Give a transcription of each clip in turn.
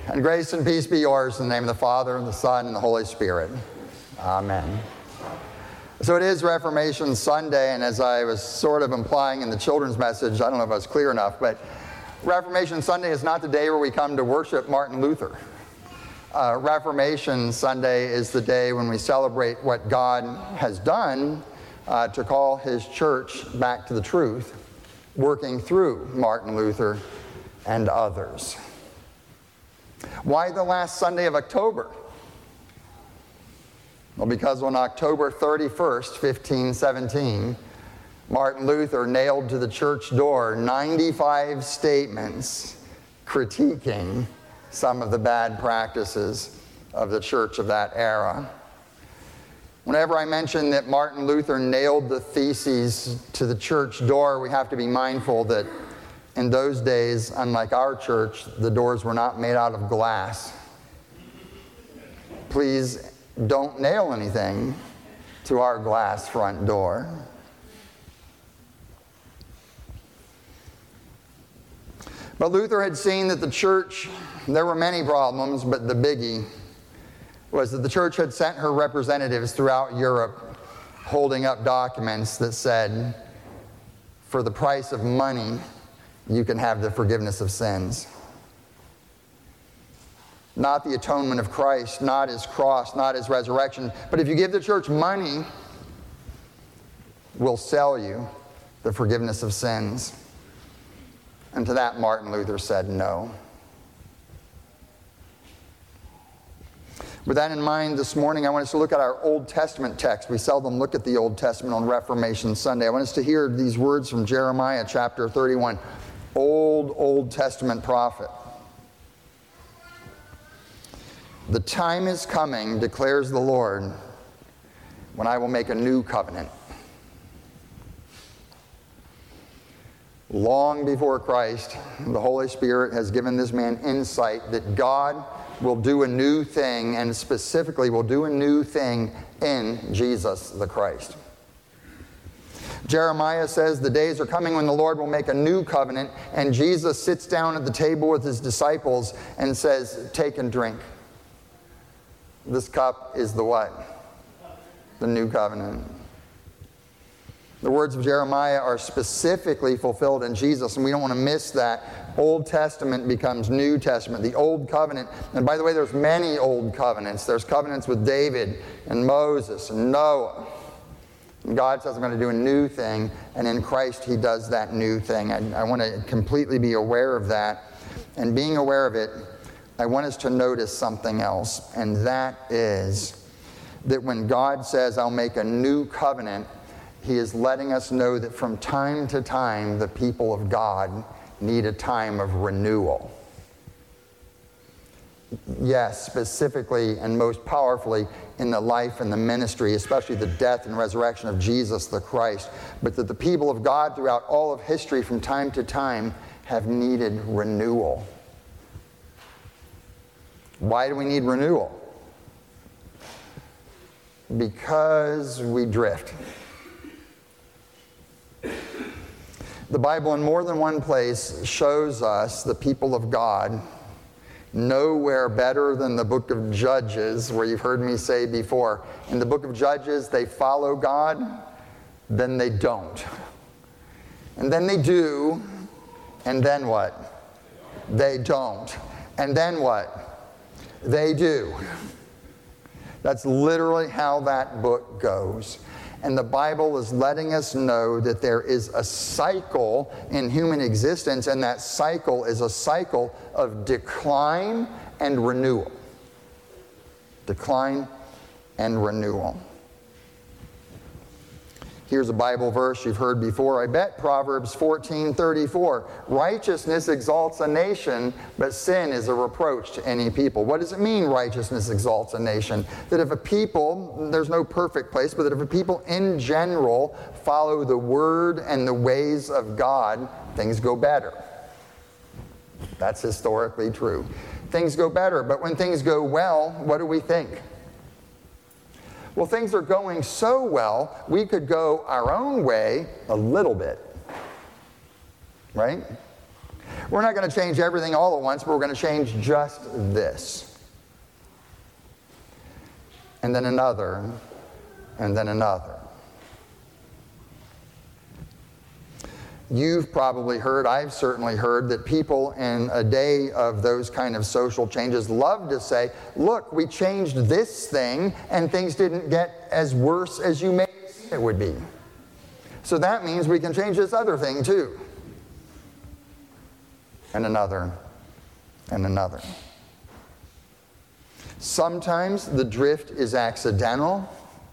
And grace and peace be yours in the name of the Father, and the Son, and the Holy Spirit. Amen. So it is Reformation Sunday, and as I was sort of implying in the children's message, I don't know if I was clear enough, but Reformation Sunday is not the day where we come to worship Martin Luther. Reformation Sunday is the day when we celebrate what God has done to call His church back to the truth, working through Martin Luther and others. Why the last Sunday of October? Well, because on October 31st, 1517, Martin Luther nailed to the church door 95 statements critiquing some of the bad practices of the church of that era. Whenever I mention that Martin Luther nailed the theses to the church door, we have to be mindful that in those days, unlike our church, the doors were not made out of glass. Please don't nail anything to our glass front door. But Luther had seen that the church, there were many problems, but the biggie was that the church had sent her representatives throughout Europe holding up documents that said, for the price of money, you can have the forgiveness of sins. Not the atonement of Christ, not His cross, not His resurrection. But if you give the church money, we'll sell you the forgiveness of sins. And to that, Martin Luther said no. With that in mind, this morning I want us to look at our Old Testament text. We seldom look at the Old Testament on Reformation Sunday. I want us to hear these words from Jeremiah chapter 31. Old Testament prophet. The time is coming, declares the Lord, when I will make a new covenant. Long before Christ, the Holy Spirit has given this man insight that God will do a new thing, and specifically will do a new thing in Jesus the Christ. Jeremiah says the days are coming when the Lord will make a new covenant, and Jesus sits down at the table with His disciples and says, take and drink. This cup is the what? The new covenant. The words of Jeremiah are specifically fulfilled in Jesus, and we don't want to miss that. Old Testament becomes New Testament. The Old Covenant, and by the way, there's many Old Covenants. There's covenants with David and Moses and Noah. And God says, I'm going to do a new thing, and in Christ He does that new thing. I want to completely be aware of that. And being aware of it, I want us to notice something else, and that is that when God says, I'll make a new covenant, He is letting us know that from time to time, the people of God need a time of renewal. Yes, specifically and most powerfully in the life and the ministry, especially the death and resurrection of Jesus the Christ, but that the people of God throughout all of history from time to time have needed renewal. Why do we need renewal? Because we drift. The Bible in more than one place shows us the people of God nowhere better than the book of Judges, where you've heard me say before, in the book of Judges, they follow God, then they don't. And then they do, and then what? They don't. And then what? They do. That's literally how that book goes. And the Bible is letting us know that there is a cycle in human existence, and that cycle is a cycle of decline and renewal. Decline and renewal. Here's a Bible verse you've heard before, I bet, Proverbs 14:34. Righteousness exalts a nation, but sin is a reproach to any people. What does it mean, righteousness exalts a nation? That if a people, there's no perfect place, but that if a people in general follow the word and the ways of God, things go better. That's historically true. Things go better, but when things go well, what do we think? Well, things are going so well, we could go our own way a little bit, right? We're not going to change everything all at once, but we're going to change just this. And then another, and then another. You've probably heard, I've certainly heard, that people in a day of those kind of social changes love to say, look, we changed this thing and things didn't get as worse as you made it would be. So that means we can change this other thing too. And another, and another. Sometimes the drift is accidental.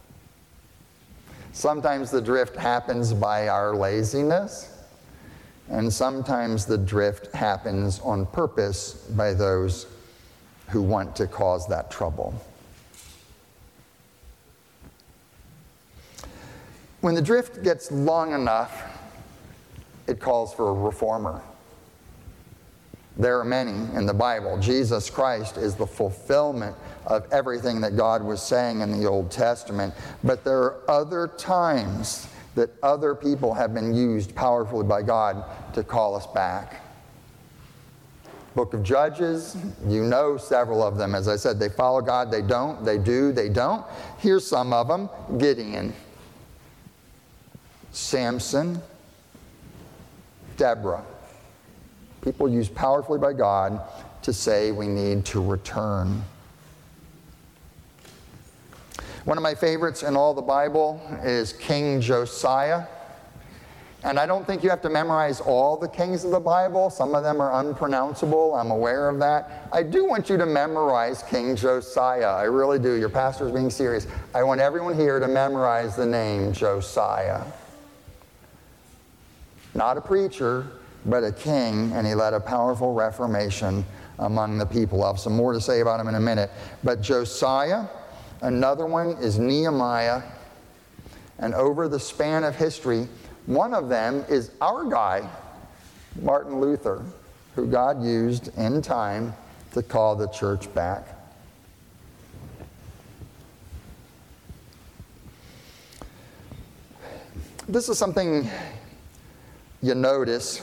Sometimes the drift happens by our laziness. And sometimes the drift happens on purpose by those who want to cause that trouble. When the drift gets long enough, it calls for a reformer. There are many in the Bible. Jesus Christ is the fulfillment of everything that God was saying in the Old Testament. But there are other times that other people have been used powerfully by God to call us back. Book of Judges, you know several of them. As I said, they follow God, they don't, they do, they don't. Here's some of them. Gideon, Samson, Deborah. People used powerfully by God to say we need to return. One of my favorites in all the Bible is King Josiah. And I don't think you have to memorize all the kings of the Bible. Some of them are unpronounceable. I'm aware of that. I do want you to memorize King Josiah. I really do. Your pastor's being serious. I want everyone here to memorize the name Josiah. Not a preacher, but a king, and he led a powerful reformation among the people. I'll have some more to say about him in a minute. But Josiah, another one is Nehemiah, and over the span of history, one of them is our guy, Martin Luther, who God used in time to call the church back. This is something you notice.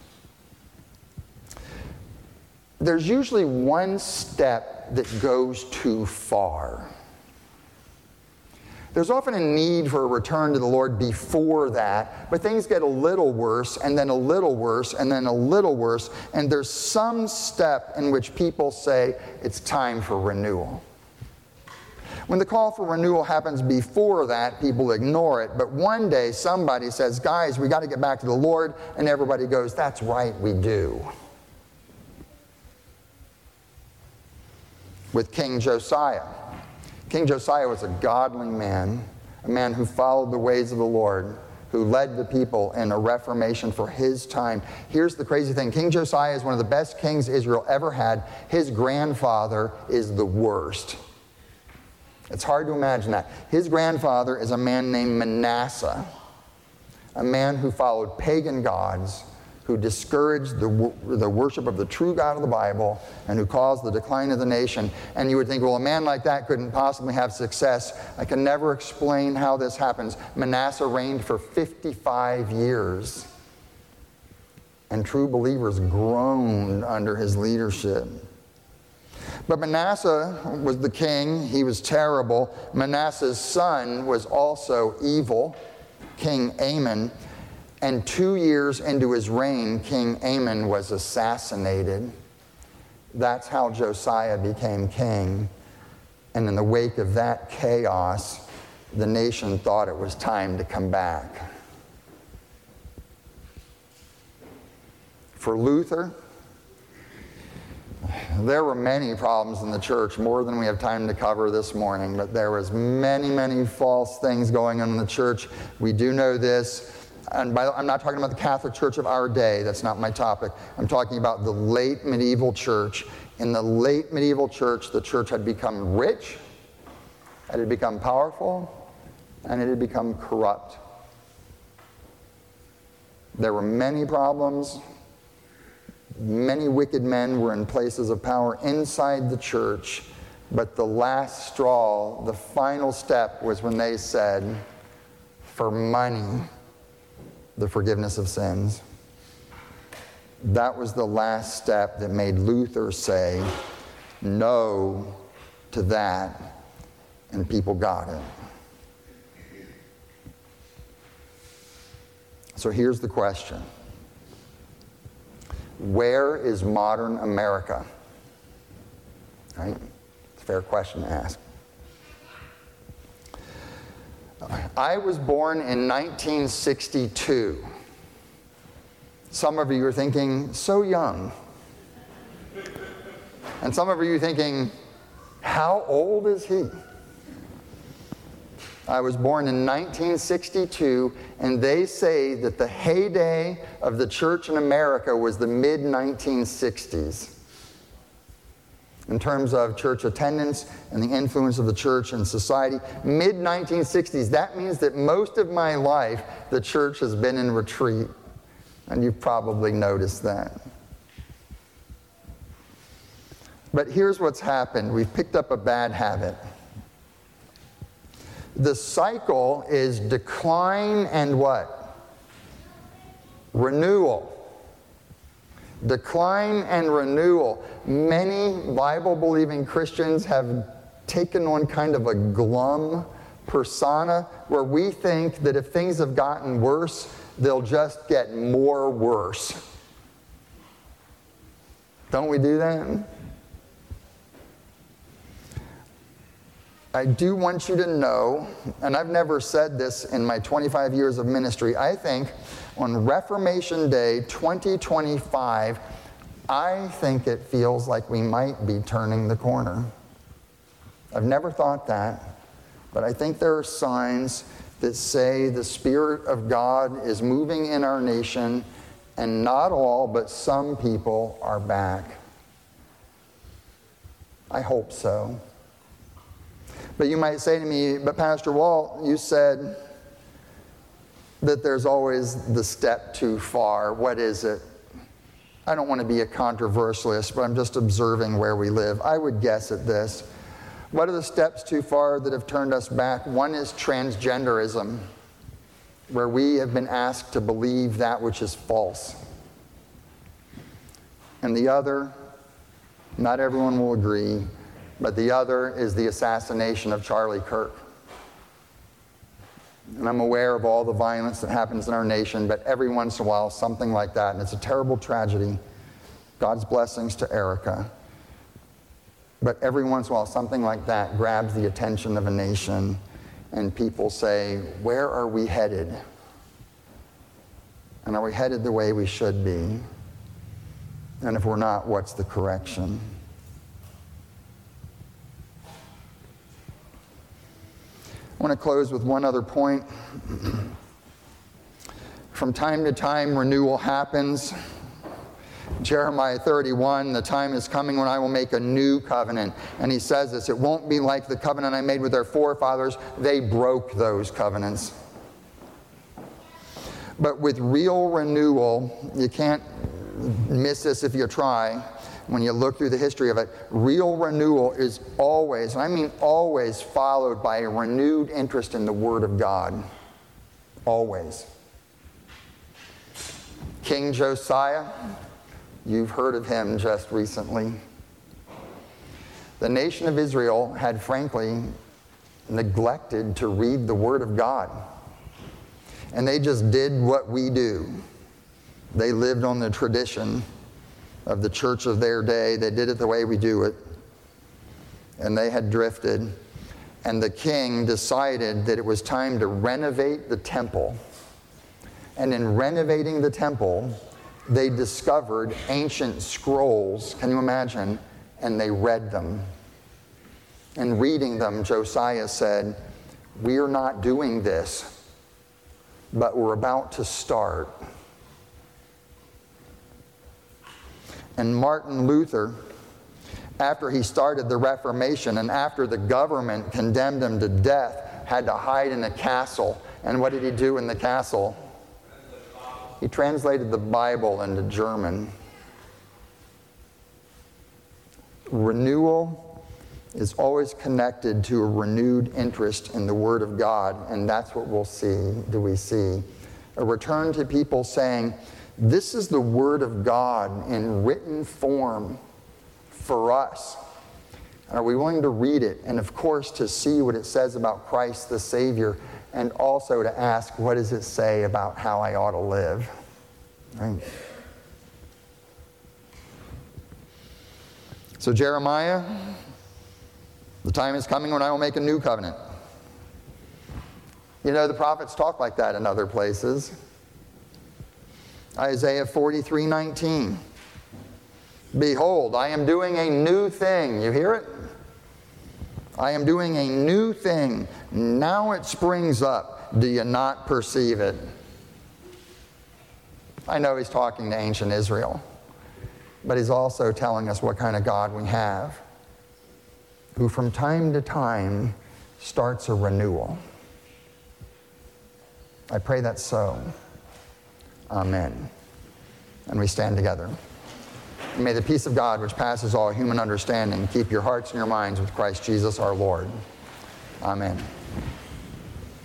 There's usually one step that goes too far. There's often a need for a return to the Lord before that, but things get a little worse, and then a little worse, and then a little worse, and there's some step in which people say it's time for renewal. When the call for renewal happens before that, people ignore it, but one day somebody says, guys, we got to get back to the Lord, and everybody goes, that's right, we do. With King Josiah. King Josiah was a godly man, a man who followed the ways of the Lord, who led the people in a reformation for his time. Here's the crazy thing. King Josiah is one of the best kings Israel ever had. His grandfather is the worst. It's hard to imagine that. His grandfather is a man named Manasseh, a man who followed pagan gods, who discouraged the worship of the true God of the Bible, and who caused the decline of the nation. And you would think, well, a man like that couldn't possibly have success. I can never explain how this happens. Manasseh reigned for 55 years, and true believers groaned under his leadership. But Manasseh was the king. He was terrible. Manasseh's son was also evil, King Amon. And 2 years into his reign, King Amon was assassinated. That's how Josiah became king. And in the wake of that chaos, the nation thought it was time to come back. For Luther, there were many problems in the church, more than we have time to cover this morning, but there was many false things going on in the church. We do know this. And I'm not talking about the Catholic Church of our day. That's not my topic. I'm talking about the late medieval church. In the late medieval church, the church had become rich, it had become powerful, and it had become corrupt. There were many problems. Many wicked men were in places of power inside the church. But the last straw, the final step, was when they said, for money, the forgiveness of sins. That was the last step that made Luther say no to that, and people got it. So here's the question. Where is modern America? Right? It's a fair question to ask. I was born in 1962. Some of you are thinking, so young. And some of you are thinking, how old is he? I was born in 1962, and they say that the heyday of the church in America was the mid-1960s. In terms of church attendance and the influence of the church in society, mid-1960s, that means that most of my life the church has been in retreat. And you've probably noticed that. But here's what's happened. We've picked up a bad habit. The cycle is decline and what? Renewal. Decline and renewal. Many Bible-believing Christians have taken on kind of a glum persona where we think that if things have gotten worse, they'll just get more worse. Don't we do that? I do want you to know, and I've never said this in my 25 years of ministry, I think on Reformation Day 2025, I think it feels like we might be turning the corner. I've never thought that, but I think there are signs that say the Spirit of God is moving in our nation, and not all, but some people are back. I hope so. But you might say to me, but Pastor Walt, you said that there's always the step too far. What is it? I don't want to be a controversialist, but I'm just observing where we live. I would guess at this. What are the steps too far that have turned us back? One is transgenderism, where we have been asked to believe that which is false. And the other, not everyone will agree, but the other is the assassination of Charlie Kirk. And I'm aware of all the violence that happens in our nation, but every once in a while, something like that, and it's a terrible tragedy. God's blessings to Erica. But every once in a while, something like that grabs the attention of a nation, and people say, where are we headed? And are we headed the way we should be? And if we're not, what's the correction? I want to close with one other point. From time to time, renewal happens. Jeremiah 31, the time is coming when I will make a new covenant. And he says this, it won't be like the covenant I made with their forefathers. They broke those covenants. But with real renewal, you can't miss this if you try. When you look through the history of it, real renewal is always, and I mean always, followed by a renewed interest in the Word of God. Always. King Josiah, you've heard of him just recently. The nation of Israel had frankly neglected to read the Word of God. And they just did what we do. They lived on the tradition of the church of their day. They did it the way we do it. And they had drifted. And the king decided that it was time to renovate the temple. And in renovating the temple, they discovered ancient scrolls, can you imagine? And they read them. And reading them, Josiah said, we are not doing this, but we're about to start. And Martin Luther, after he started the Reformation and after the government condemned him to death, had to hide in a castle. And what did he do in the castle? He translated the Bible into German. Renewal is always connected to a renewed interest in the Word of God, and that's what we'll see, a return to people saying, This is the Word of God in written form for us. Are we willing to read it and, of course, to see what it says about Christ the Savior, and also to ask, what does it say about how I ought to live? Right? So Jeremiah, the time is coming when I will make a new covenant. You know, the prophets talk like that in other places. Isaiah 43:19. Behold, I am doing a new thing. You hear it? I am doing a new thing. Now it springs up. Do you not perceive it? I know he's talking to ancient Israel, but he's also telling us what kind of God we have, who from time to time starts a renewal. I pray that's so. Amen. And we stand together. And may the peace of God, which passes all human understanding, keep your hearts and your minds with Christ Jesus our Lord. Amen.